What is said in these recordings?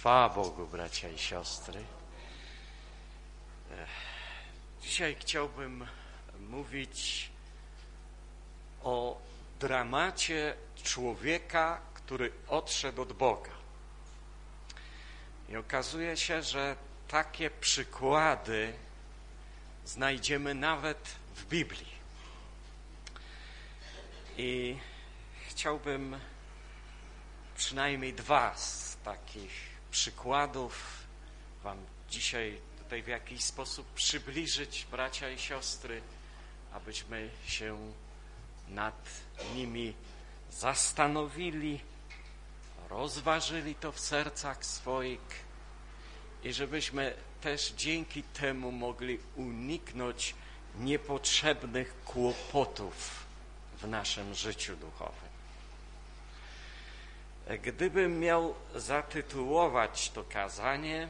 Chwała Bogu, bracia i siostry. Dzisiaj chciałbym mówić o dramacie człowieka, który odszedł od Boga. I okazuje się, że takie przykłady znajdziemy nawet w Biblii. I chciałbym przynajmniej dwa z takich przykładów wam dzisiaj tutaj w jakiś sposób przybliżyć, bracia i siostry, abyśmy się nad nimi zastanowili, rozważyli to w sercach swoich i żebyśmy też dzięki temu mogli uniknąć niepotrzebnych kłopotów w naszym życiu duchowym. Gdybym miał zatytułować to kazanie,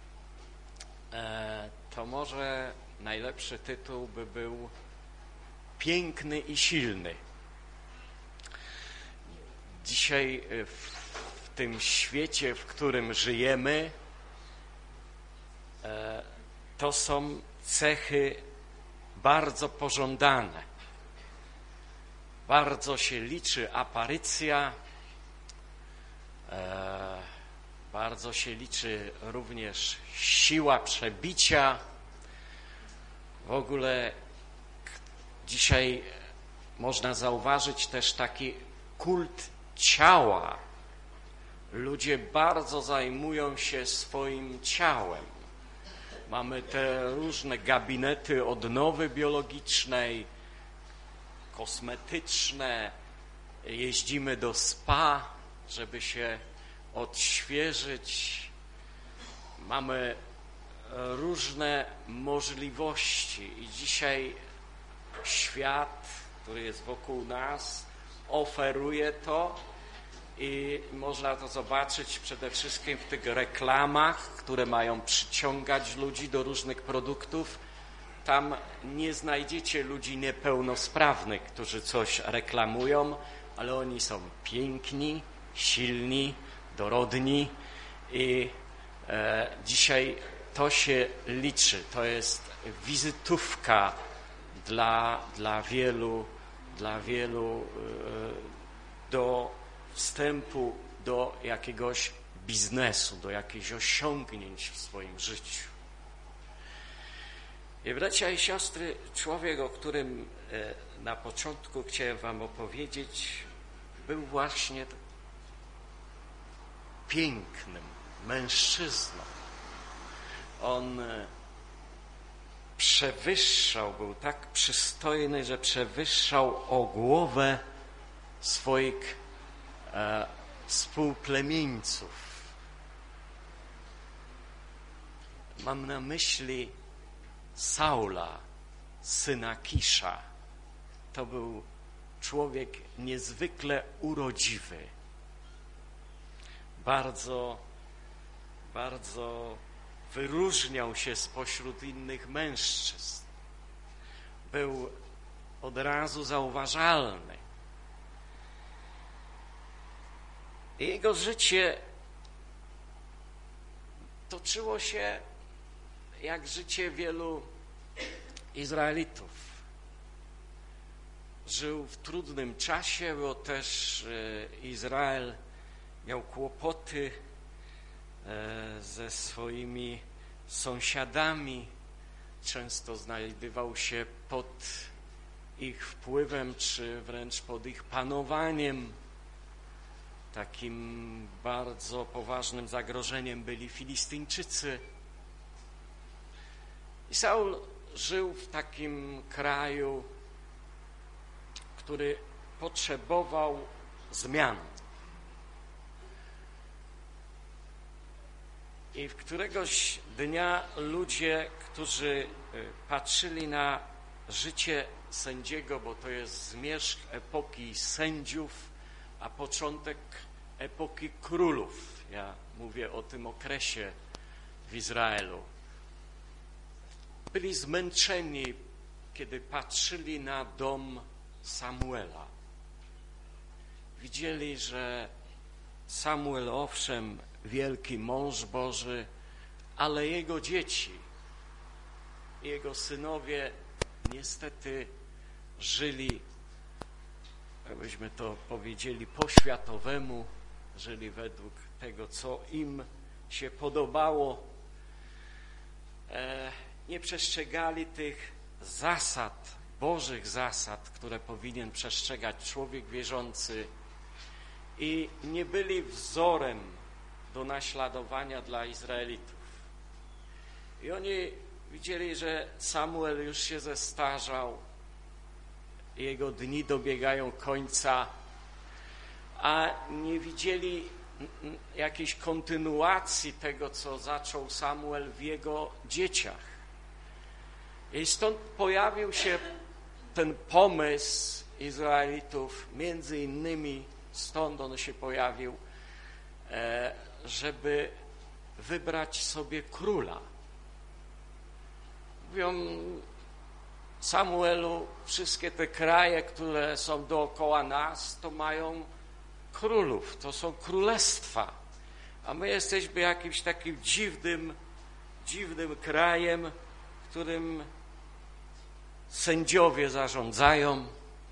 to może najlepszy tytuł by był Piękny i silny. Dzisiaj w tym świecie, w którym żyjemy, to są cechy bardzo pożądane. Bardzo się liczy aparycja, bardzo się liczy również siła przebicia. W ogóle dzisiaj można zauważyć też taki kult ciała. Ludzie bardzo zajmują się swoim ciałem. Mamy te różne gabinety odnowy biologicznej, kosmetyczne, jeździmy do spa, żeby się odświeżyć. Mamy różne możliwości i dzisiaj świat, który jest wokół nas, oferuje to i można to zobaczyć przede wszystkim w tych reklamach, które mają przyciągać ludzi do różnych produktów. Tam nie znajdziecie ludzi niepełnosprawnych, którzy coś reklamują, ale oni są piękni, silni, dorodni i dzisiaj to się liczy. To jest wizytówka dla wielu do wstępu do jakiegoś biznesu, do jakichś osiągnięć w swoim życiu. I bracia i siostry, człowiek, o którym na początku chciałem wam opowiedzieć, był właśnie pięknym mężczyzną. On był tak przystojny, że przewyższał o głowę swoich współplemieńców. Mam na myśli Saula, syna Kisza. To był człowiek niezwykle urodziwy. Bardzo wyróżniał się spośród innych mężczyzn. Był od razu zauważalny. Jego życie toczyło się jak życie wielu Izraelitów. Żył w trudnym czasie, bo też Izrael miał kłopoty ze swoimi sąsiadami. Często znajdował się pod ich wpływem, czy wręcz pod ich panowaniem. Takim bardzo poważnym zagrożeniem byli Filistyńczycy. I Saul żył w takim kraju, który potrzebował zmian. I w któregoś dnia ludzie, którzy patrzyli na życie sędziego, bo to jest zmierzch epoki sędziów, a początek epoki królów. Ja mówię o tym okresie w Izraelu. Byli zmęczeni, kiedy patrzyli na dom Samuela. Widzieli, że Samuel owszem wielki mąż Boży, ale jego dzieci, jego synowie niestety żyli, jakbyśmy to powiedzieli, po światowemu, żyli według tego, co im się podobało. Nie przestrzegali tych zasad, Bożych zasad, które powinien przestrzegać człowiek wierzący i nie byli wzorem do naśladowania dla Izraelitów. I oni widzieli, że Samuel już się zestarzał, jego dni dobiegają końca, a nie widzieli jakiejś kontynuacji tego, co zaczął Samuel w jego dzieciach. I stąd pojawił się ten pomysł Izraelitów, między innymi stąd on się pojawił, żeby wybrać sobie króla. Mówią Samuelu, wszystkie te kraje, które są dookoła nas, to mają królów, to są królestwa, a my jesteśmy jakimś takim dziwnym krajem, którym sędziowie zarządzają.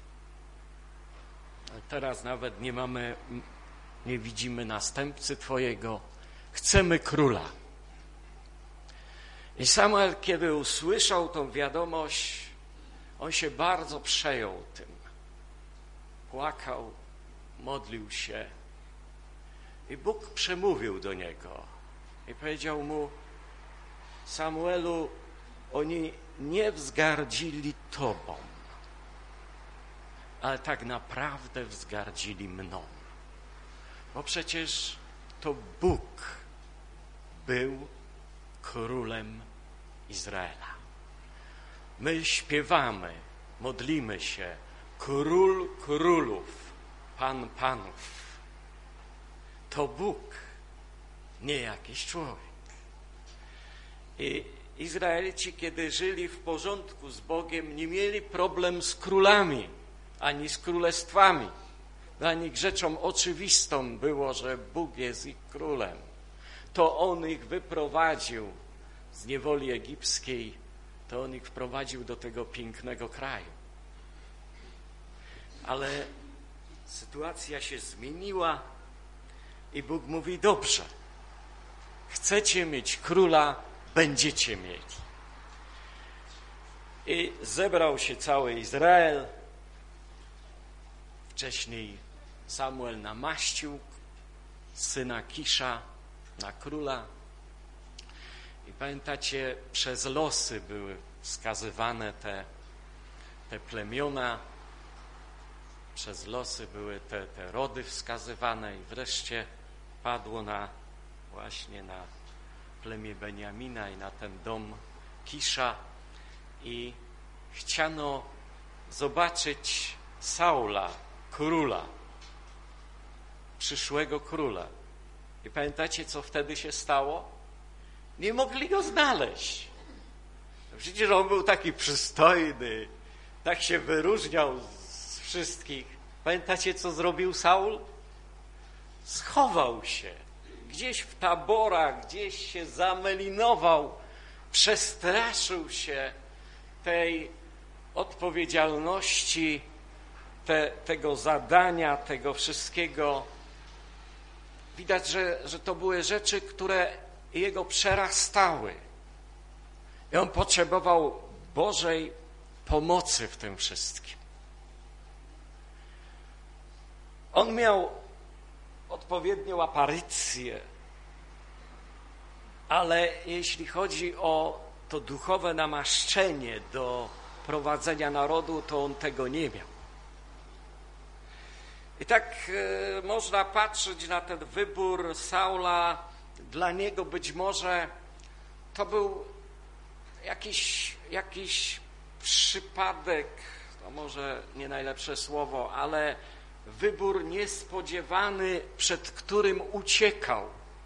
Teraz nawet nie widzimy następcy Twojego, chcemy króla. I Samuel, kiedy usłyszał tą wiadomość, on się bardzo przejął tym. Płakał, modlił się i Bóg przemówił do niego i powiedział mu: Samuelu, oni nie wzgardzili Tobą, ale tak naprawdę wzgardzili mną, bo przecież to Bóg był królem Izraela. My śpiewamy, modlimy się: Król królów, Pan panów. To Bóg, nie jakiś człowiek. I Izraelici, kiedy żyli w porządku z Bogiem, nie mieli problem z królami, ani z królestwami. Dla nich rzeczą oczywistą było, że Bóg jest ich królem. To On ich wyprowadził z niewoli egipskiej, to On ich wprowadził do tego pięknego kraju. Ale sytuacja się zmieniła i Bóg mówi: dobrze, chcecie mieć króla, będziecie mieli. I zebrał się cały Izrael. Wcześniej Samuel namaścił syna Kisza na króla. I pamiętacie, przez losy były wskazywane te plemiona, przez losy były te rody wskazywane i wreszcie padło właśnie na plemię Beniamina i na ten dom Kisza i chciano zobaczyć Saula, króla, przyszłego króla. I pamiętacie, co wtedy się stało? Nie mogli go znaleźć. Przecież on był taki przystojny, tak się wyróżniał z wszystkich. Pamiętacie, co zrobił Saul? Schował się. Gdzieś w taborach, gdzieś się zamelinował, przestraszył się tej odpowiedzialności, tego zadania, tego wszystkiego. Widać, że to były rzeczy, które jego przerastały. I on potrzebował Bożej pomocy w tym wszystkim. On miał odpowiednią aparycję, ale jeśli chodzi o to duchowe namaszczenie do prowadzenia narodu, to on tego nie miał. I tak można patrzeć na ten wybór Saula. Dla niego być może to był jakiś przypadek, to może nie najlepsze słowo, ale wybór niespodziewany, przed którym uciekał.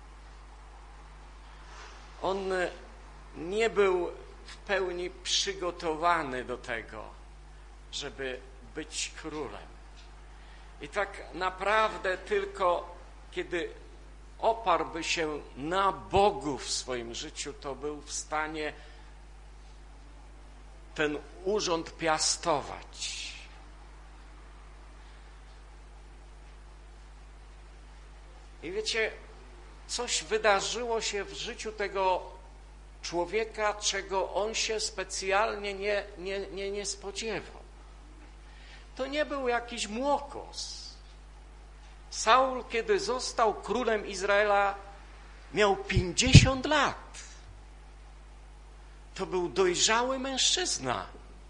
On nie był w pełni przygotowany do tego, żeby być królem. I tak naprawdę tylko kiedy oparłby się na Bogu w swoim życiu, to był w stanie ten urząd piastować. I wiecie, coś wydarzyło się w życiu tego człowieka, czego on się specjalnie nie spodziewał. To nie był jakiś młokos. Saul, kiedy został królem Izraela, miał 50 lat. To był dojrzały mężczyzna.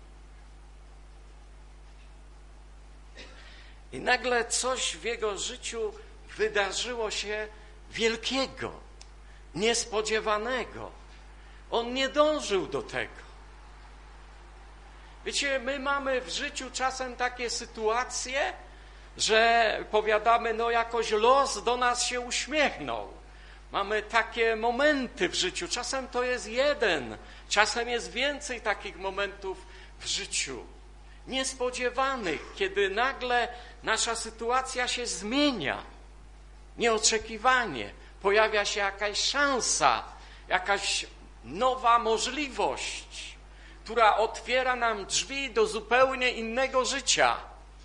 I nagle coś w jego życiu wydarzyło się wielkiego, niespodziewanego. On nie dążył do tego. Wiecie, my mamy w życiu czasem takie sytuacje, że powiadamy, no jakoś los do nas się uśmiechnął. Mamy takie momenty w życiu. Czasem to jest jeden, czasem jest więcej takich momentów w życiu. Niespodziewanych, kiedy nagle nasza sytuacja się zmienia. Nieoczekiwanie. Pojawia się jakaś szansa, jakaś nowa możliwość, która otwiera nam drzwi do zupełnie innego życia.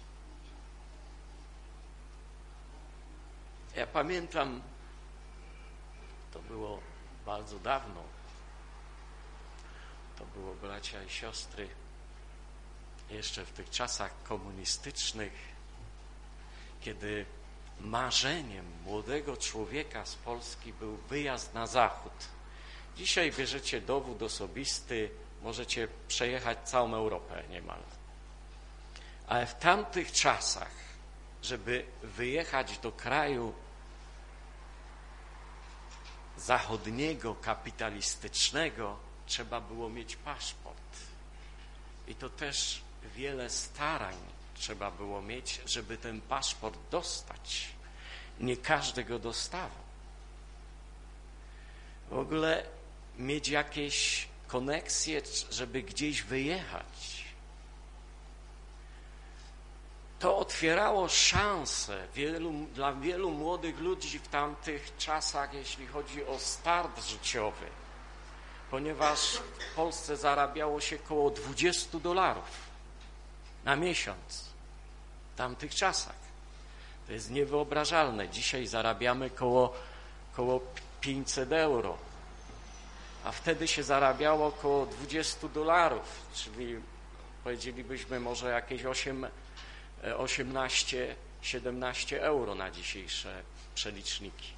Ja pamiętam, to było bardzo dawno, to było, bracia i siostry, jeszcze w tych czasach komunistycznych, kiedy marzeniem młodego człowieka z Polski był wyjazd na zachód. Dzisiaj bierzecie dowód osobisty, możecie przejechać całą Europę niemal. Ale w tamtych czasach, żeby wyjechać do kraju zachodniego, kapitalistycznego, trzeba było mieć paszport. I to też wiele starań trzeba było mieć, żeby ten paszport dostać. Nie każdy go dostawał. W ogóle mieć jakieś koneksje, żeby gdzieś wyjechać. To otwierało szanse dla wielu młodych ludzi w tamtych czasach, jeśli chodzi o start życiowy, ponieważ w Polsce zarabiało się około $20 na miesiąc w tamtych czasach. To jest niewyobrażalne. Dzisiaj zarabiamy koło 500 euro, a wtedy się zarabiało około $20, czyli powiedzielibyśmy może jakieś 18-17 euro na dzisiejsze przeliczniki.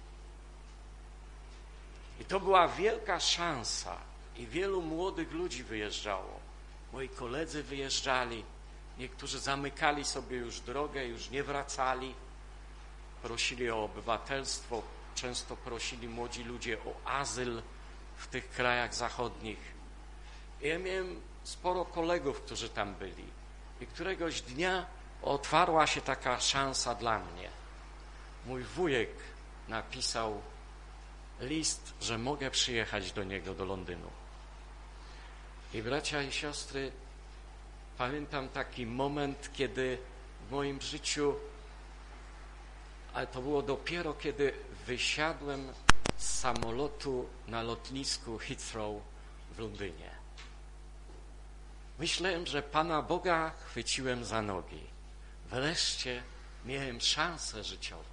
I to była wielka szansa i wielu młodych ludzi wyjeżdżało. Moi koledzy wyjeżdżali, niektórzy zamykali sobie już drogę, już nie wracali, prosili o obywatelstwo, często prosili młodzi ludzie o azyl w tych krajach zachodnich. I ja miałem sporo kolegów, którzy tam byli. I któregoś dnia otwarła się taka szansa dla mnie. Mój wujek napisał list, że mogę przyjechać do niego, do Londynu. I bracia i siostry, pamiętam taki moment, kiedy w moim życiu, ale to było dopiero, kiedy wysiadłem z samolotu na lotnisku Heathrow w Londynie. Myślałem, że Pana Boga chwyciłem za nogi. Wreszcie miałem szansę życiową.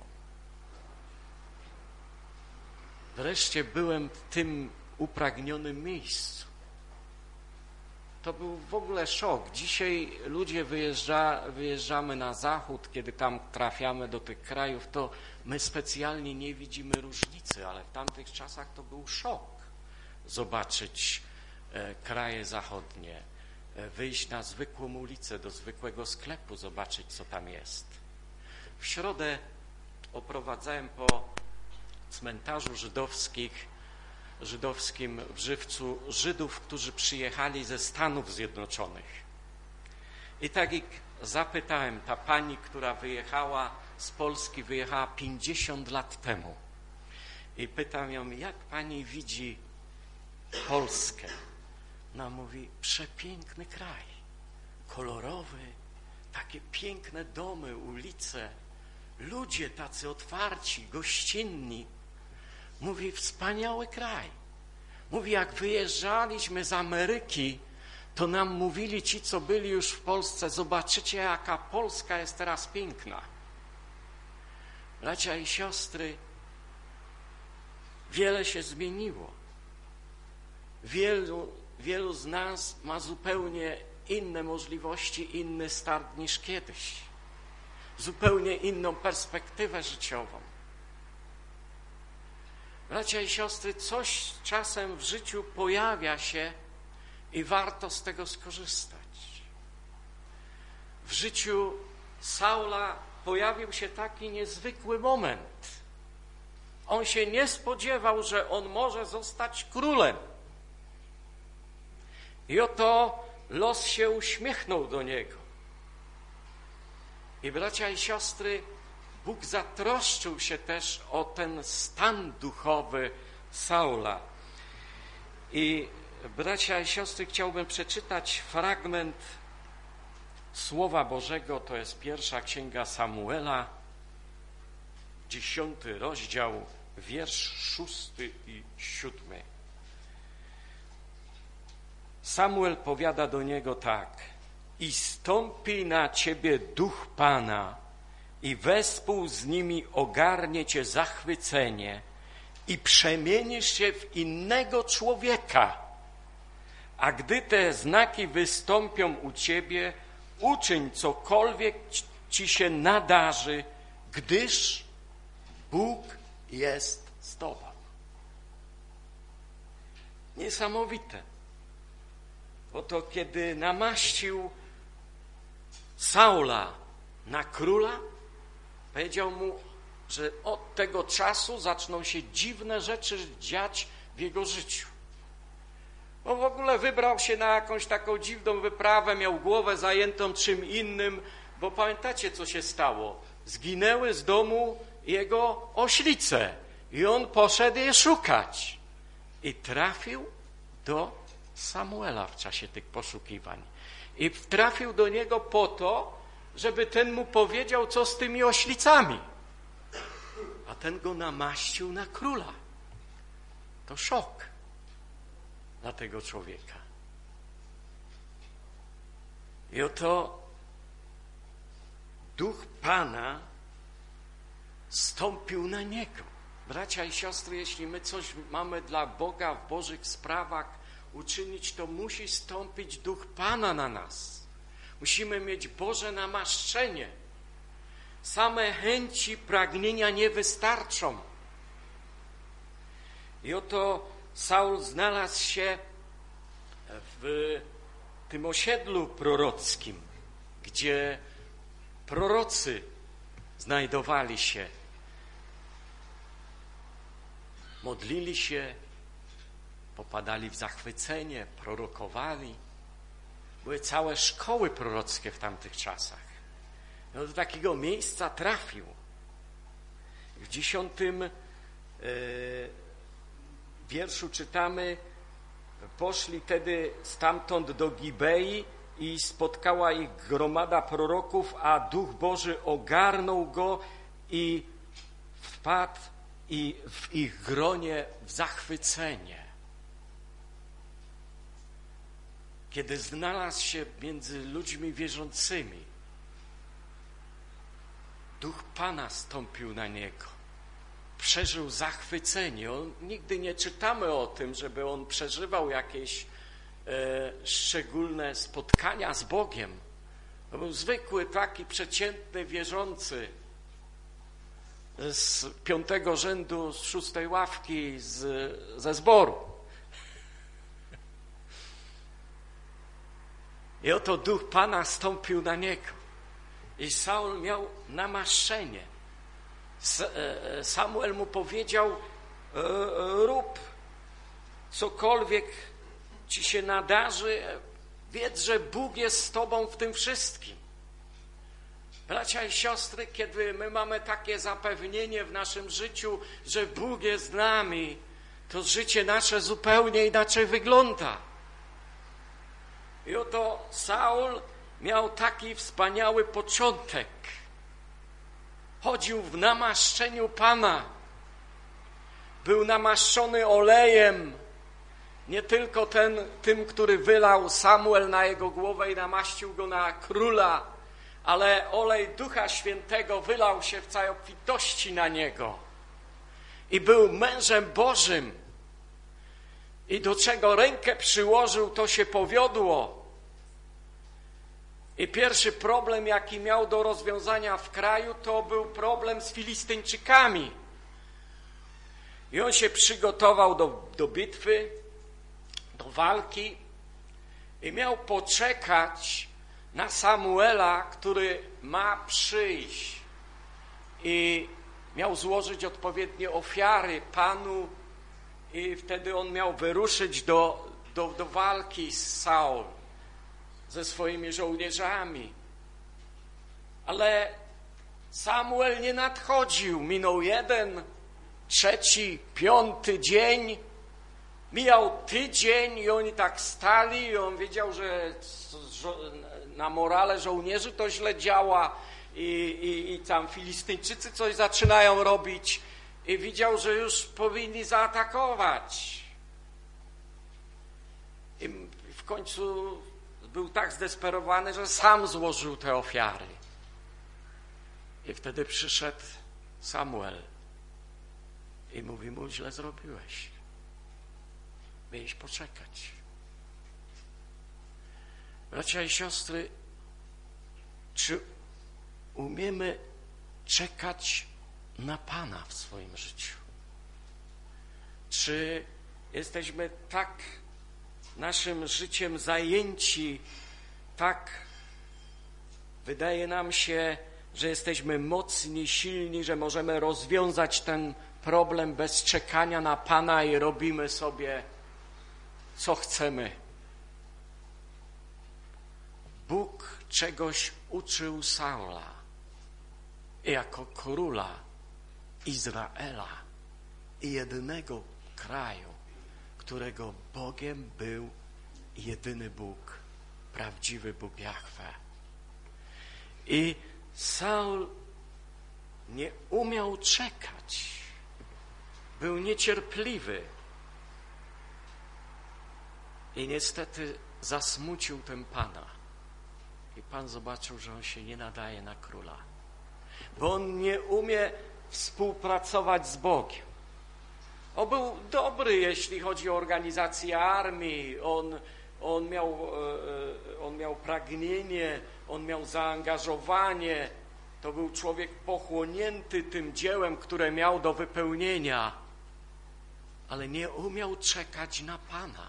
Wreszcie byłem w tym upragnionym miejscu. To był w ogóle szok. Dzisiaj ludzie wyjeżdżamy na zachód, kiedy tam trafiamy do tych krajów, to my specjalnie nie widzimy różnicy, ale w tamtych czasach to był szok. Zobaczyć kraje zachodnie, wyjść na zwykłą ulicę, do zwykłego sklepu, zobaczyć, co tam jest. W środę oprowadzałem po cmentarzu żydowskim w Żywcu Żydów, którzy przyjechali ze Stanów Zjednoczonych. I tak ich zapytałem, ta pani, która wyjechała z Polski, wyjechała 50 lat temu. I pytam ją, jak pani widzi Polskę? Ona mówi, przepiękny kraj, kolorowy, takie piękne domy, ulice, ludzie tacy otwarci, gościnni. Mówi, wspaniały kraj. Mówi, jak wyjeżdżaliśmy z Ameryki, to nam mówili ci, co byli już w Polsce, zobaczycie, jaka Polska jest teraz piękna. Bracia i siostry, wiele się zmieniło. Wielu z nas ma zupełnie inne możliwości, inny start niż kiedyś. Zupełnie inną perspektywę życiową. Bracia i siostry, coś czasem w życiu pojawia się i warto z tego skorzystać. W życiu Saula pojawił się taki niezwykły moment. On się nie spodziewał, że on może zostać królem. I oto los się uśmiechnął do niego. I bracia i siostry, Bóg zatroszczył się też o ten stan duchowy Saula. I bracia i siostry, chciałbym przeczytać fragment Słowa Bożego, to jest 1 Księga Samuela, 10 rozdział, wiersz 6 i 7. Samuel powiada do niego tak: i stąpi na ciebie duch Pana i wespół z nimi ogarnie cię zachwycenie i przemienisz się w innego człowieka. A gdy te znaki wystąpią u ciebie, uczyń cokolwiek ci się nadarzy, gdyż Bóg jest z tobą. Niesamowite. Oto kiedy namaścił Saula na króla, powiedział mu, że od tego czasu zaczną się dziwne rzeczy dziać w jego życiu. Bo w ogóle wybrał się na jakąś taką dziwną wyprawę, miał głowę zajętą czym innym, bo pamiętacie, co się stało? Zginęły z domu jego oślice i on poszedł je szukać. I trafił do Samuela w czasie tych poszukiwań. I trafił do niego po to, żeby ten mu powiedział, co z tymi oślicami. A ten go namaścił na króla. To szok dla tego człowieka. I oto duch Pana stąpił na niego. Bracia i siostry, jeśli my coś mamy dla Boga w Bożych sprawach uczynić, to musi stąpić duch Pana na nas. Musimy mieć Boże namaszczenie. Same chęci, pragnienia nie wystarczą. I oto Saul znalazł się w tym osiedlu prorockim, gdzie prorocy znajdowali się. Modlili się, popadali w zachwycenie, prorokowali. Były całe szkoły prorockie w tamtych czasach. No do takiego miejsca trafił. W 10 wierszu czytamy: poszli tedy stamtąd do Gibei i spotkała ich gromada proroków, a Duch Boży ogarnął go i wpadł i w ich gronie w zachwycenie. Kiedy znalazł się między ludźmi wierzącymi, Duch Pana stąpił na niego. Przeżył zachwycenie. Nigdy nie czytamy o tym, żeby on przeżywał jakieś szczególne spotkania z Bogiem. To był zwykły, taki przeciętny wierzący z 5. rzędu, z 6. ławki, ze zboru. I oto Duch Pana stąpił na niego. I Saul miał namaszczenie. Samuel mu powiedział: rób cokolwiek ci się nadarzy, wiedz, że Bóg jest z tobą w tym wszystkim. Bracia i siostry, kiedy my mamy takie zapewnienie w naszym życiu, że Bóg jest z nami, to życie nasze zupełnie inaczej wygląda. I oto Saul miał taki wspaniały początek. chodził w namaszczeniu Pana. Był namaszczony olejem, nie tylko tym, który wylał Samuel na jego głowę i namaścił go na króla, ale olej Ducha Świętego wylał się w całej obfitości na niego. I był mężem Bożym. I do czego rękę przyłożył, to się powiodło. I pierwszy problem, jaki miał do rozwiązania w kraju, to był problem z Filistyńczykami. I on się przygotował do bitwy, do walki i miał poczekać na Samuela, który ma przyjść. I miał złożyć odpowiednie ofiary Panu i wtedy on miał wyruszyć do walki z Saul ze swoimi żołnierzami. Ale Samuel nie nadchodził. Minął 1, 3, 5 dzień. Mijał tydzień i oni tak stali i on wiedział, że na morale żołnierzy to źle działa i tam Filistyńczycy coś zaczynają robić i widział, że już powinni zaatakować. I w końcu był tak zdesperowany, że sam złożył te ofiary. I wtedy przyszedł Samuel i mówi mu: źle zrobiłeś. Miałeś poczekać. Bracia i siostry, czy umiemy czekać na Pana w swoim życiu? Czy jesteśmy tak naszym życiem zajęci, tak wydaje nam się, że jesteśmy mocni, silni, że możemy rozwiązać ten problem bez czekania na Pana i robimy sobie co chcemy. Bóg czegoś uczył Saula jako króla Izraela i jedynego kraju, którego Bogiem był jedyny Bóg, prawdziwy Bóg Jahwe. I Saul nie umiał czekać, był niecierpliwy i niestety zasmucił ten Pana. I Pan zobaczył, że on się nie nadaje na króla, bo on nie umie współpracować z Bogiem. On był dobry, jeśli chodzi o organizację armii, on miał pragnienie, on miał zaangażowanie, to był człowiek pochłonięty tym dziełem, które miał do wypełnienia, ale nie umiał czekać na Pana.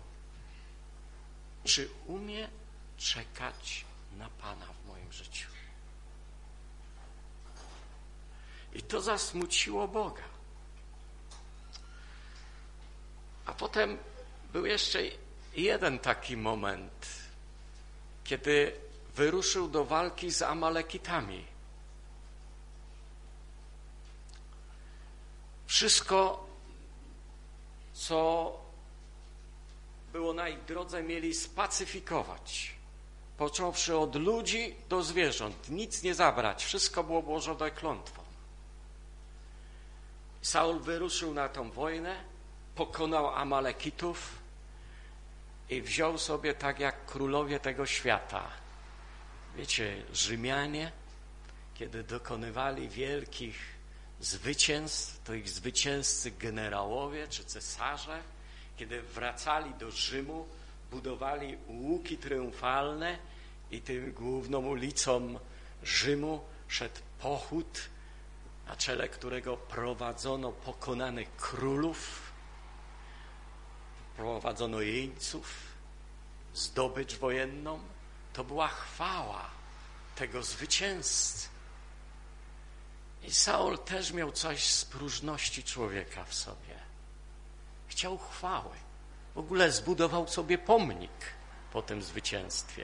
Czy umie czekać na Pana w moim życiu? I to zasmuciło Boga. A potem był jeszcze jeden taki moment, kiedy wyruszył do walki z Amalekitami. Wszystko, co było na ich drodze, mieli spacyfikować. Począwszy od ludzi do zwierząt. Nic nie zabrać. Wszystko było obłożone klątwą. Saul wyruszył na tą wojnę, pokonał Amalekitów i wziął sobie tak jak królowie tego świata. Wiecie, Rzymianie, kiedy dokonywali wielkich zwycięstw, to ich zwycięzcy generałowie czy cesarze, kiedy wracali do Rzymu, budowali łuki triumfalne i tym główną ulicą Rzymu szedł pochód, na czele którego prowadzono pokonanych królów, prowadzono jeńców, zdobycz wojenną. To była chwała tego zwycięzcy. I Saul też miał coś z próżności człowieka w sobie. Chciał chwały. W ogóle zbudował sobie pomnik po tym zwycięstwie.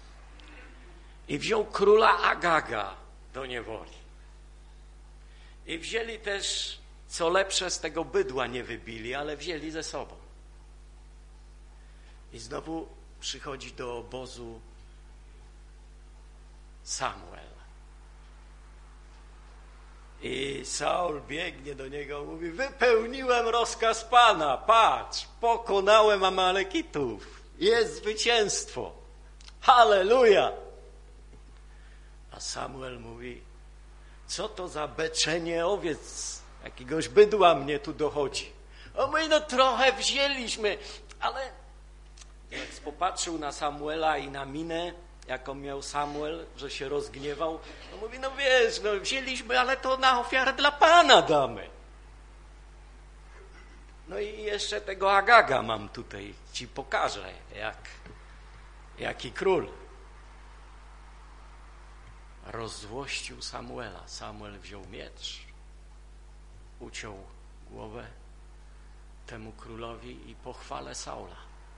I wziął króla Agaga do niewoli. I wzięli też, co lepsze, z tego bydła nie wybili, ale wzięli ze sobą. I znowu przychodzi do obozu Samuel. I Saul biegnie do niego, mówi: wypełniłem rozkaz Pana, patrz, pokonałem Amalekitów, jest zwycięstwo, halleluja. A Samuel mówi: co to za beczenie owiec, jakiegoś bydła mnie tu dochodzi. On mówi: no trochę wzięliśmy, ale jak popatrzył na Samuela i na minę, jaką miał Samuel, że się rozgniewał, no mówi: no wiesz, no wzięliśmy, ale to na ofiarę dla Pana damy. No i jeszcze tego Agaga mam tutaj, ci pokażę, jaki król. Rozzłościł Samuela. Samuel wziął miecz, uciął głowę temu królowi i po chwale Saula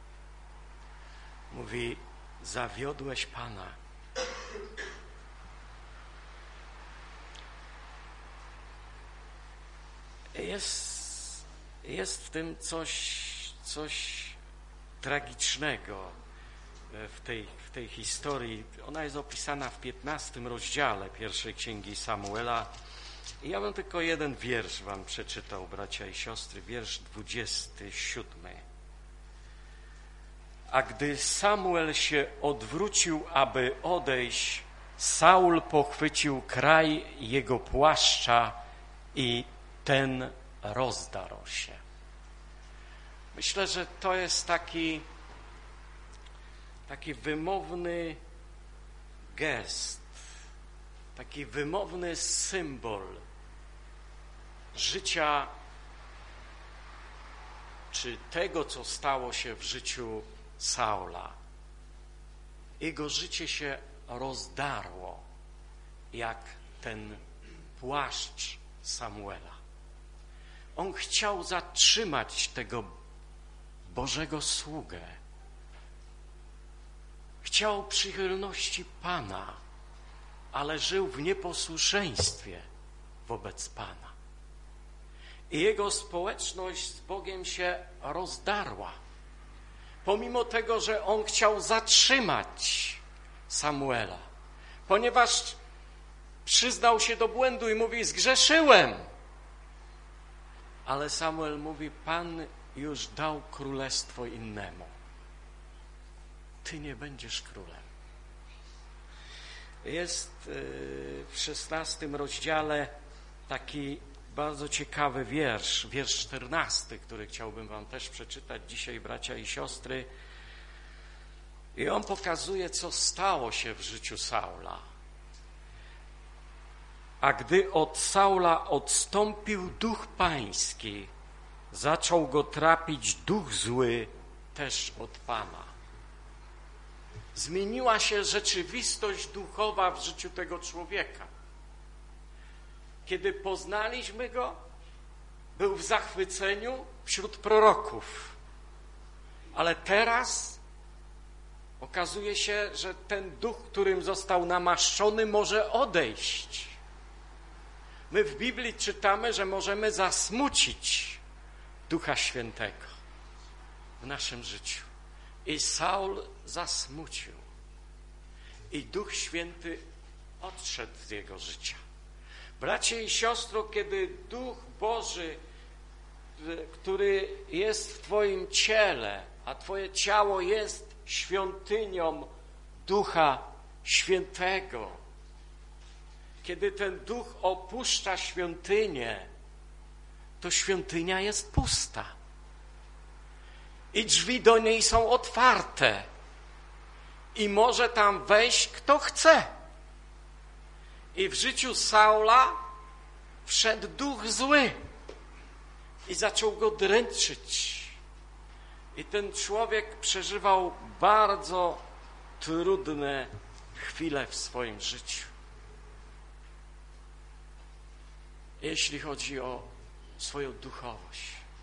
mówi: zawiodłeś Pana. Jest w tym coś tragicznego w tej historii. Ona jest opisana w 15 rozdziale pierwszej księgi Samuela. I ja bym tylko jeden wiersz wam przeczytał, bracia i siostry, wiersz 27. A gdy Samuel się odwrócił, aby odejść, Saul pochwycił kraj jego płaszcza i ten rozdarł się. Myślę, że to jest taki wymowny gest, taki wymowny symbol życia, czy tego, co stało się w życiu Saula. Jego życie się rozdarło, jak ten płaszcz Samuela. On chciał zatrzymać tego Bożego sługę. Chciał przychylności Pana, ale żył w nieposłuszeństwie wobec Pana. I jego społeczność z Bogiem się rozdarła. Pomimo tego, że on chciał zatrzymać Samuela, ponieważ przyznał się do błędu i mówi: zgrzeszyłem. Ale Samuel mówi: Pan już dał królestwo innemu. Ty nie będziesz królem. Jest w 16 rozdziale taki bardzo ciekawy wiersz 14, który chciałbym wam też przeczytać dzisiaj, bracia i siostry. I on pokazuje, co stało się w życiu Saula. A gdy od Saula odstąpił duch pański, zaczął go trapić duch zły też od Pana. Zmieniła się rzeczywistość duchowa w życiu tego człowieka. Kiedy poznaliśmy go, był w zachwyceniu wśród proroków. Ale teraz okazuje się, że ten duch, którym został namaszczony, może odejść. My w Biblii czytamy, że możemy zasmucić Ducha Świętego w naszym życiu. I Saul zasmucił. I Duch Święty odszedł z jego życia. Bracie i siostro, kiedy Duch Boży, który jest w twoim ciele, a twoje ciało jest świątynią Ducha Świętego, kiedy ten Duch opuszcza świątynię, to świątynia jest pusta. I drzwi do niej są otwarte. I może tam wejść kto chce. I w życiu Saula wszedł duch zły i zaczął go dręczyć. I ten człowiek przeżywał bardzo trudne chwile w swoim życiu. Jeśli chodzi o swoją duchowość.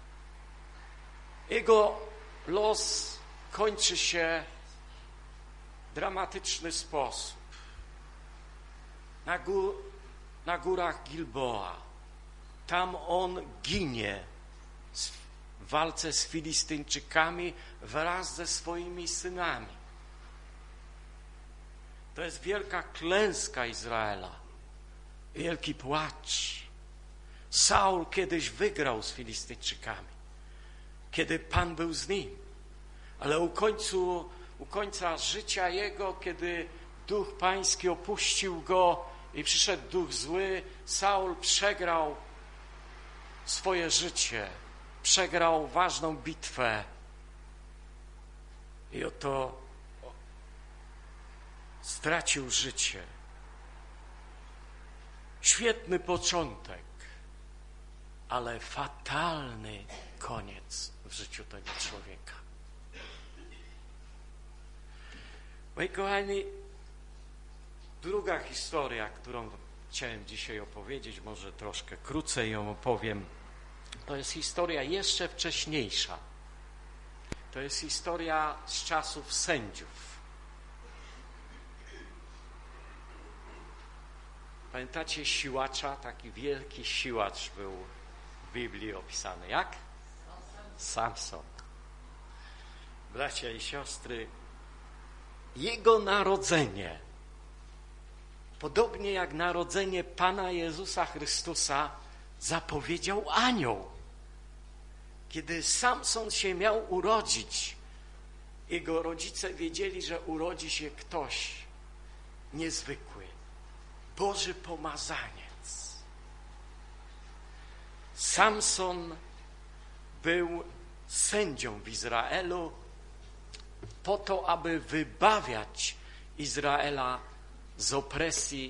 Jego los kończy się w dramatyczny sposób. Na górach Gilboa. Tam on ginie w walce z Filistyńczykami wraz ze swoimi synami. To jest wielka klęska Izraela. Wielki płacz. Saul kiedyś wygrał z Filistynczykami, kiedy Pan był z nim, ale u końca życia jego, kiedy Duch Pański opuścił go i przyszedł duch zły, Saul przegrał swoje życie, przegrał ważną bitwę i oto stracił życie. Świetny początek, ale fatalny koniec w życiu tego człowieka. Moi kochani, druga historia, którą chciałem dzisiaj opowiedzieć, może troszkę krócej ją opowiem, to jest historia jeszcze wcześniejsza. To jest historia z czasów sędziów. Pamiętacie siłacza? Taki wielki siłacz był w Biblii opisany. Jak? Samson. Bracia i siostry, jego narodzenie, podobnie jak narodzenie Pana Jezusa Chrystusa, zapowiedział anioł. Kiedy Samson się miał urodzić, jego rodzice wiedzieli, że urodzi się ktoś niezwykły, Boży pomazaniec. Samson był sędzią w Izraelu po to, aby wybawiać Izraela z opresji,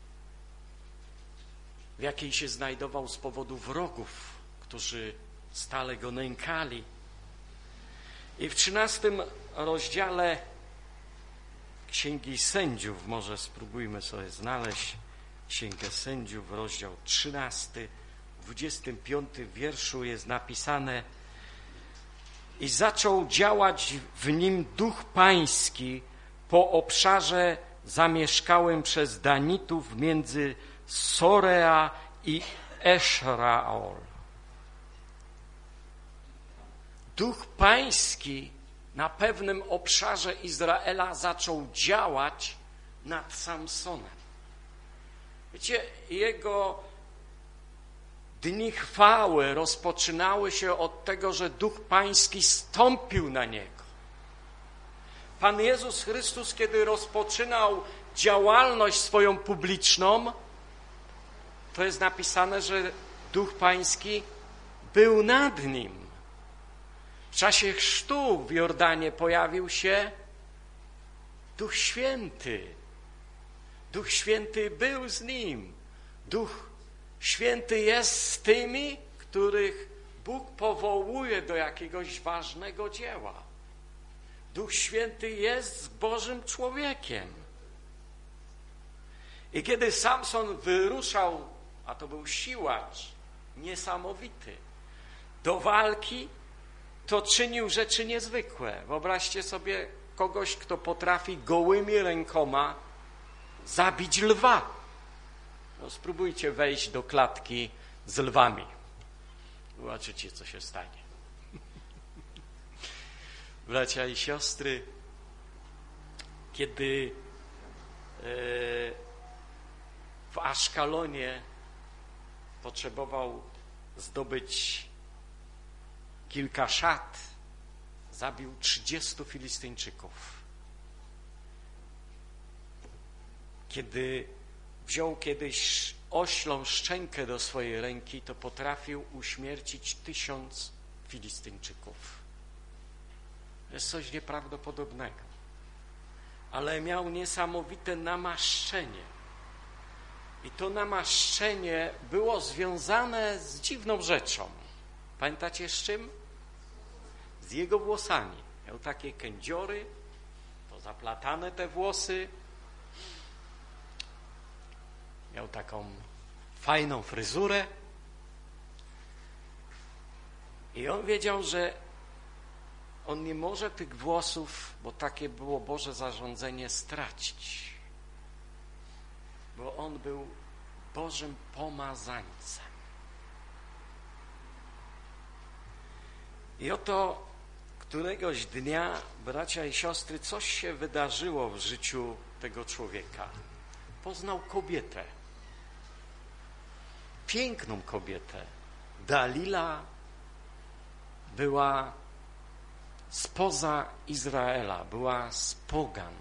w jakiej się znajdował z powodu wrogów, którzy stale go nękali. I w 13 rozdziale Księgi Sędziów, może spróbujmy sobie znaleźć Księgę Sędziów, rozdział 13, w 25 wierszu jest napisane: i zaczął działać w nim Duch Pański po obszarze zamieszkałym przez Danitów między Sorea i Eszraol. Duch Pański na pewnym obszarze Izraela zaczął działać nad Samsonem. Wiecie, jego dni chwały rozpoczynały się od tego, że Duch Pański stąpił na niego. Pan Jezus Chrystus, kiedy rozpoczynał działalność swoją publiczną, to jest napisane, że Duch Pański był nad nim. W czasie chrztu w Jordanie pojawił się Duch Święty. Duch Święty był z nim. Duch Święty jest z tymi, których Bóg powołuje do jakiegoś ważnego dzieła. Duch Święty jest z Bożym człowiekiem. I kiedy Samson wyruszał, a to był siłacz niesamowity, do walki, to czynił rzeczy niezwykłe. Wyobraźcie sobie kogoś, kto potrafi gołymi rękoma zabić lwa. No, spróbujcie wejść do klatki z lwami. Zobaczycie, co się stanie. Bracia i siostry, kiedy w Aszkalonie potrzebował zdobyć kilka szat, zabił 30 Filistyńczyków. Kiedy wziął kiedyś oślą szczękę do swojej ręki, to potrafił uśmiercić 1000 Filistyńczyków. To jest coś nieprawdopodobnego. Ale miał niesamowite namaszczenie. I to namaszczenie było związane z dziwną rzeczą. Pamiętacie z czym? Z jego włosami. Miał takie kędziory, pozaplatane te włosy. Miał taką fajną fryzurę. I on wiedział, że on nie może tych włosów, bo takie było Boże zarządzenie, stracić. Bo on był Bożym pomazańcem. I oto któregoś dnia, bracia i siostry, coś się wydarzyło w życiu tego człowieka. Poznał kobietę. piękną kobietę. Dalila była spoza Izraela, była z pogan.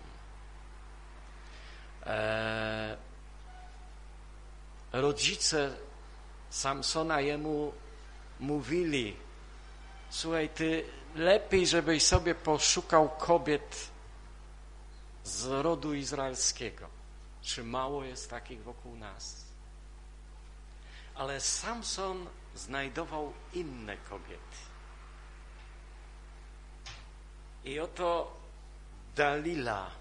Rodzice Samsona jemu mówili: słuchaj, ty lepiej, żebyś sobie poszukał kobiet z rodu izraelskiego. Czy mało jest takich wokół nas? Ale Samson znajdował inne kobiety. I oto Dalila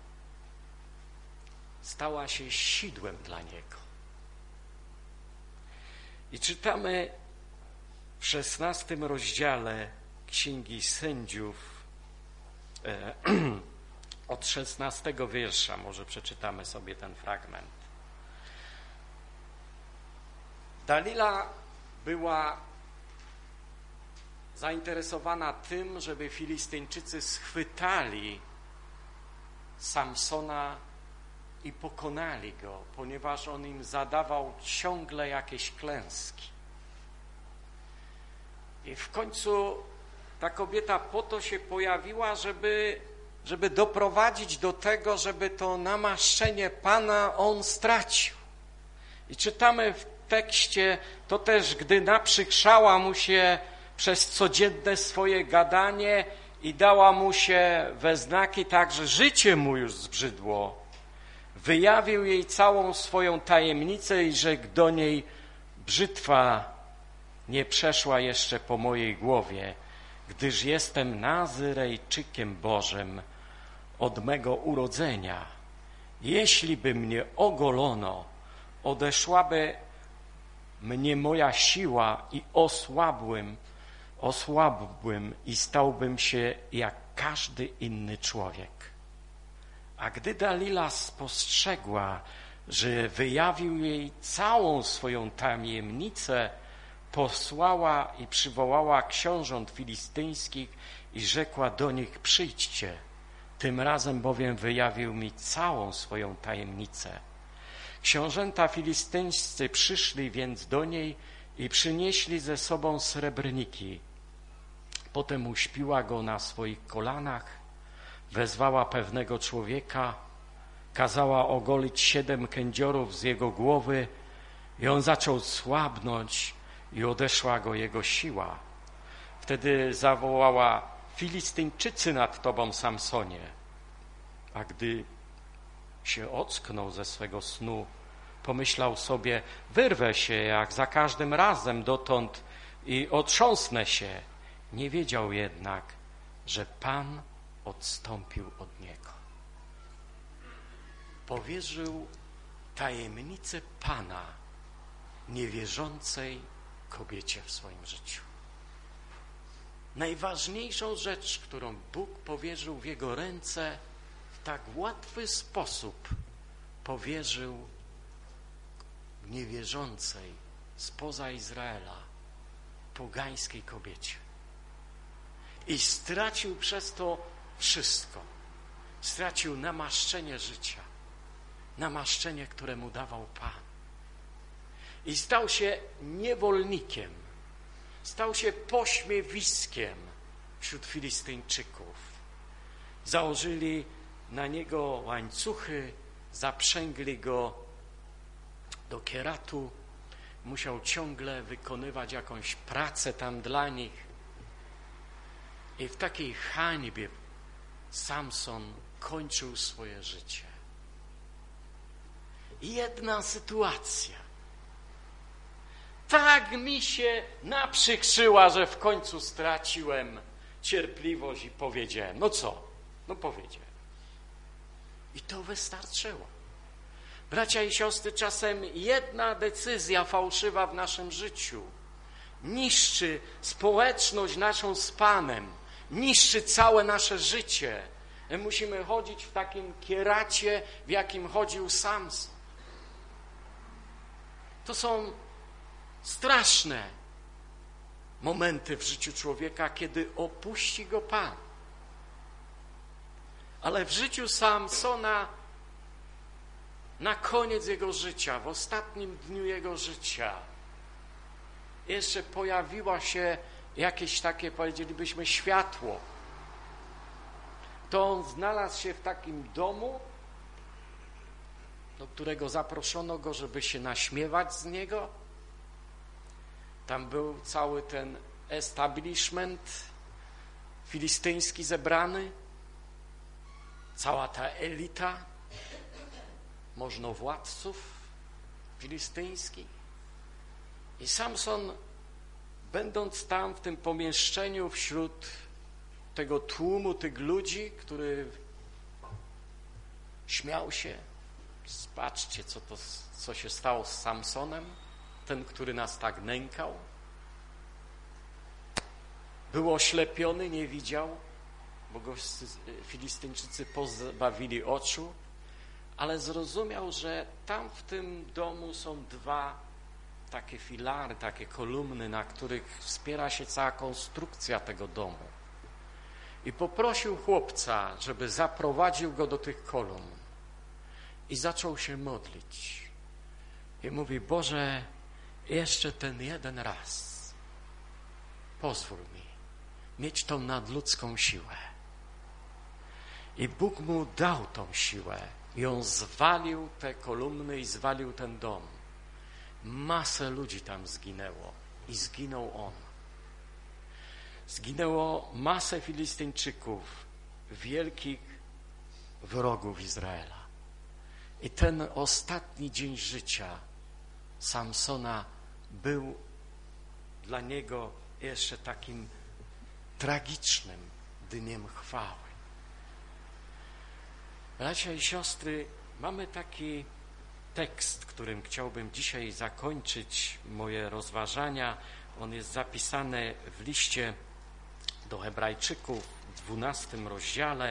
stała się sidłem dla niego. I czytamy w 16 rozdziale Księgi Sędziów od 16 wiersza, może przeczytamy sobie ten fragment. Dalila była zainteresowana tym, żeby Filistyńczycy schwytali Samsona i pokonali go, ponieważ on im zadawał ciągle jakieś klęski. I w końcu ta kobieta po to się pojawiła, żeby doprowadzić do tego, żeby to namaszczenie Pana on stracił. I czytamy w tekście, to też gdy naprzykrzała mu się przez codzienne swoje gadanie i dała mu się we znaki tak, że życie mu już zbrzydło, wyjawił jej całą swoją tajemnicę i rzekł do niej: brzytwa nie przeszła jeszcze po mojej głowie, gdyż jestem Nazyrejczykiem Bożym od mego urodzenia. Jeśli by mnie ogolono, odeszłaby mnie moja siła i osłabłbym i stałbym się jak każdy inny człowiek. A gdy Dalila spostrzegła, że wyjawił jej całą swoją tajemnicę, posłała i przywołała książąt filistyńskich i rzekła do nich: przyjdźcie, tym razem bowiem wyjawił mi całą swoją tajemnicę. Książęta filistyńscy przyszli więc do niej i przynieśli ze sobą srebrniki. Potem uśpiła go na swoich kolanach, wezwała pewnego człowieka, kazała ogolić 7 kędziorów z jego głowy i on zaczął słabnąć i odeszła go jego siła. Wtedy zawołała: Filistyńczycy nad tobą, Samsonie. A gdy się ocknął ze swego snu, pomyślał sobie: wyrwę się jak za każdym razem dotąd i otrząsnę się. Nie wiedział jednak, że Pan odstąpił od niego. Powierzył tajemnicę Pana niewierzącej kobiecie w swoim życiu. Najważniejszą rzecz, którą Bóg powierzył w jego ręce, w tak łatwy sposób powierzył niewierzącej spoza Izraela, pogańskiej kobiecie. I stracił przez to wszystko. Stracił namaszczenie życia, namaszczenie, które mu dawał Pan. I stał się niewolnikiem, stał się pośmiewiskiem wśród Filistyńczyków. Założyli na niego łańcuchy, zaprzęgli go do Keratu, musiał ciągle wykonywać jakąś pracę tam dla nich. I w takiej hańbie Samson kończył swoje życie. I jedna sytuacja tak mi się naprzykrzyła, że w końcu straciłem cierpliwość i powiedziałem: no co? No powiedziałem. I to wystarczyło. Bracia i siostry, czasem jedna decyzja fałszywa w naszym życiu niszczy społeczność naszą z Panem, niszczy całe nasze życie. My musimy chodzić w takim kieracie, w jakim chodził Samson. To są straszne momenty w życiu człowieka, kiedy opuści go Pan. Ale w życiu Samsona, na koniec jego życia, w ostatnim dniu jego życia, jeszcze pojawiło się jakieś takie, powiedzielibyśmy, światło. To on znalazł się w takim domu, do którego zaproszono go, żeby się naśmiewać z niego. Tam był cały ten establishment filistyński zebrany, cała ta elita możnowładców filistyńskich. I Samson, będąc tam w tym pomieszczeniu wśród tego tłumu, tych ludzi, który śmiał się, zobaczcie, co się stało z Samsonem, ten, który nas tak nękał. Był oślepiony, nie widział, bo go Filistyńczycy pozbawili oczu, ale zrozumiał, że tam w tym domu są dwa takie filary, takie kolumny, na których wspiera się cała konstrukcja tego domu. I poprosił chłopca, żeby zaprowadził go do tych kolumn. I zaczął się modlić. I mówi: Boże, jeszcze ten jeden raz pozwól mi mieć tą nadludzką siłę. I Bóg mu dał tą siłę. I on zwalił te kolumny i zwalił ten dom. Masę ludzi tam zginęło. I zginął on. Zginęło masę Filistyńczyków, wielkich wrogów Izraela. I ten ostatni dzień życia Samsona był dla niego jeszcze takim tragicznym dniem chwały. Bracia i siostry, mamy taki tekst, którym chciałbym dzisiaj zakończyć moje rozważania. On jest zapisany w liście do Hebrajczyków w 12 rozdziale.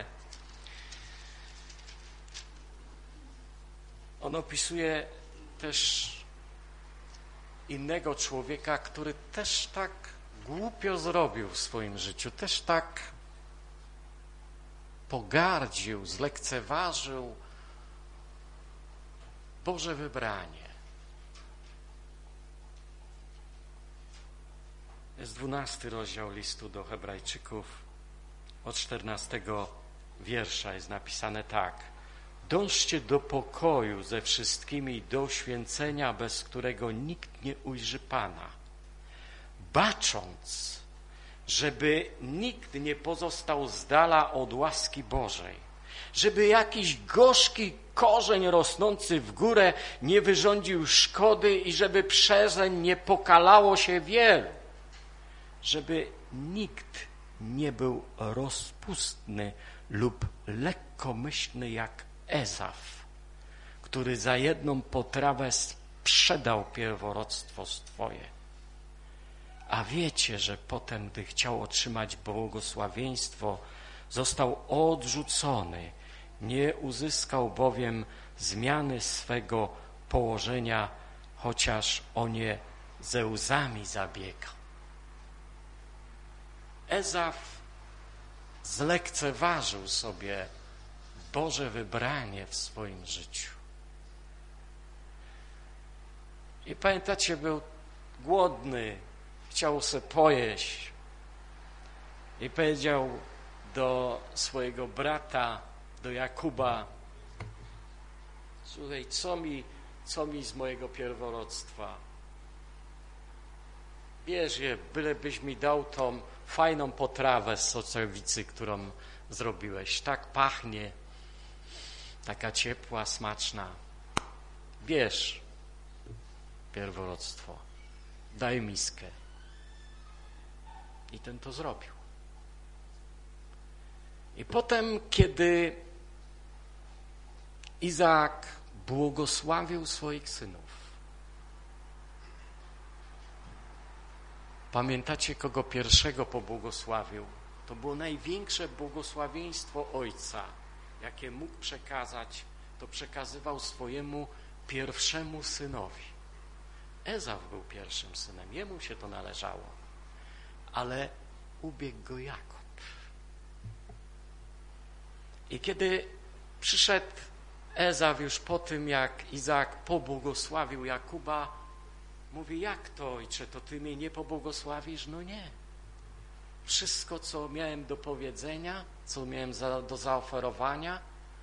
On opisuje też innego człowieka, który też tak głupio zrobił w swoim życiu, też tak pogardził, zlekceważył Boże wybranie. Jest 12 rozdział listu do Hebrajczyków, od 14 wiersza jest napisane tak: dążcie do pokoju ze wszystkimi, do uświęcenia, bez którego nikt nie ujrzy Pana, bacząc, żeby nikt nie pozostał z dala od łaski Bożej, żeby jakiś gorzki korzeń rosnący w górę nie wyrządził szkody i żeby przezeń nie pokalało się wielu, żeby nikt nie był rozpustny lub lekkomyślny jak Ezaf, który za jedną potrawę sprzedał pierworództwo swoje. A wiecie, że potem, gdy chciał otrzymać błogosławieństwo, został odrzucony, nie uzyskał bowiem zmiany swego położenia, chociaż o nie ze łzami zabiegał. Ezaf zlekceważył sobie Boże wybranie w swoim życiu. I pamiętacie, był głodny, chciał sobie pojeść i powiedział do swojego brata, do Jakuba: słuchaj, co mi z mojego pierworództwa? Bierz je, bylebyś mi dał tą fajną potrawę z soczewicy, którą zrobiłeś. Tak pachnie, taka ciepła, smaczna. Bierz pierworództwo, daj miskę. I ten to zrobił. I potem, kiedy Izaak błogosławił swoich synów, pamiętacie, kogo pierwszego pobłogosławił? To było największe błogosławieństwo ojca, jakie mógł przekazać, to przekazywał swojemu pierwszemu synowi. Ezaf był pierwszym synem, jemu się to należało, ale ubiegł go Jakub. I kiedy przyszedł Ezaf już po tym, jak Izaak pobłogosławił Jakuba, Mówi, jak to, ojcze, to ty mnie nie pobłogosławisz? No nie. Wszystko, co miałem do powiedzenia, co miałem do zaoferowania,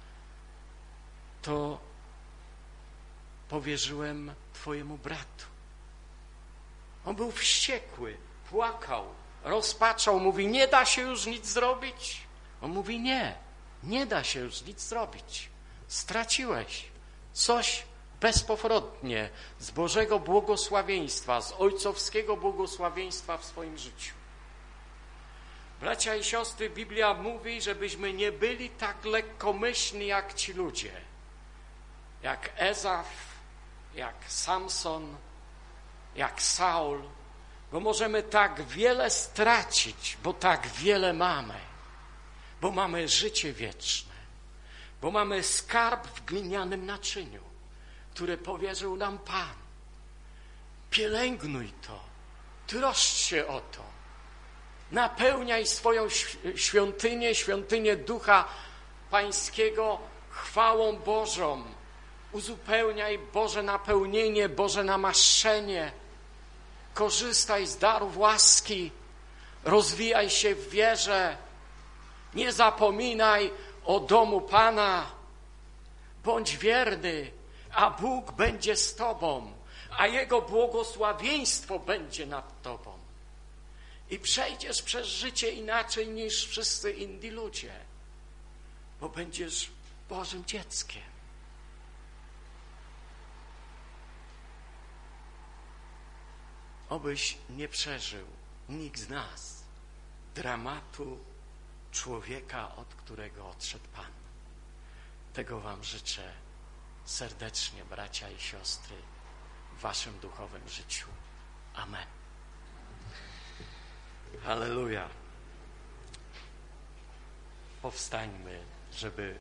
to powierzyłem twojemu bratu. On był wściekły, płakał, rozpaczał, mówi, nie da się już nic zrobić. On mówi, nie da się już nic zrobić. Straciłeś coś bezpowrotnie z Bożego błogosławieństwa, z ojcowskiego błogosławieństwa w swoim życiu. Bracia i siostry, Biblia mówi, żebyśmy nie byli tak lekkomyślni jak ci ludzie, jak Ezaf, jak Samson, jak Saul, bo możemy tak wiele stracić, bo tak wiele mamy, bo mamy życie wieczne, bo mamy skarb w glinianym naczyniu, które powierzył nam Pan. Pielęgnuj to, troszcz się o to, napełniaj swoją świątynię Ducha Pańskiego chwałą Bożą, uzupełniaj Boże napełnienie, Boże namaszczenie, korzystaj z darów łaski, rozwijaj się w wierze, nie zapominaj o domu Pana, bądź wierny, a Bóg będzie z tobą, a Jego błogosławieństwo będzie nad tobą. I przejdziesz przez życie inaczej niż wszyscy inni ludzie, bo będziesz Bożym dzieckiem. Obyś nie przeżył nikt z nas dramatu człowieka, od którego odszedł Pan. Tego wam życzę serdecznie, bracia i siostry, w waszym duchowym życiu. Amen. Halleluja. Powstańmy, żeby